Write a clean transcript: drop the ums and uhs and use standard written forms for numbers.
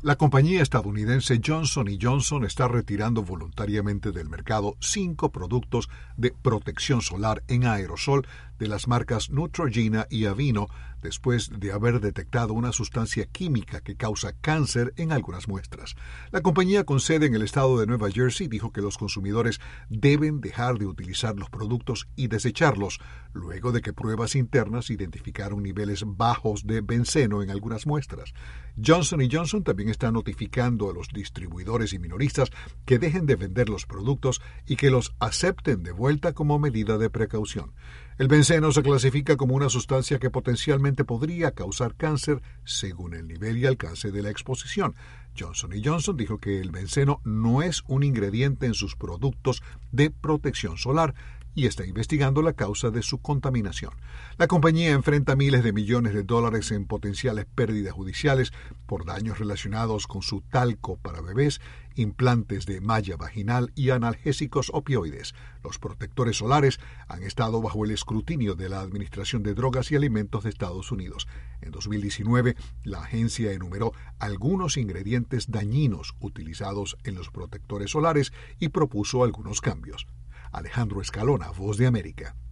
La compañía estadounidense Johnson & Johnson está retirando voluntariamente del mercado 5 productos de protección solar en aerosol de las marcas Neutrogena y Aveeno después de haber detectado una sustancia química que causa cáncer en algunas muestras. La compañía con sede en el estado de Nueva Jersey dijo que los consumidores deben dejar de utilizar los productos y desecharlos, luego de que pruebas internas identificaron niveles bajos de benceno en algunas muestras. Johnson & Johnson también está notificando a los distribuidores y minoristas que dejen de vender los productos y que los acepten de vuelta como medida de precaución. El benceno se clasifica como una sustancia que potencialmente podría causar cáncer según el nivel y alcance de la exposición. Johnson & Johnson dijo que el benceno no es un ingrediente en sus productos de protección solar y está investigando la causa de su contaminación. La compañía enfrenta miles de millones de dólares en potenciales pérdidas judiciales por daños relacionados con su talco para bebés, implantes de malla vaginal y analgésicos opioides. Los protectores solares han estado bajo el escrutinio de la Administración de Drogas y Alimentos de Estados Unidos. En 2019, la agencia enumeró algunos ingredientes dañinos utilizados en los protectores solares y propuso algunos cambios. Alejandro Escalona, Voz de América.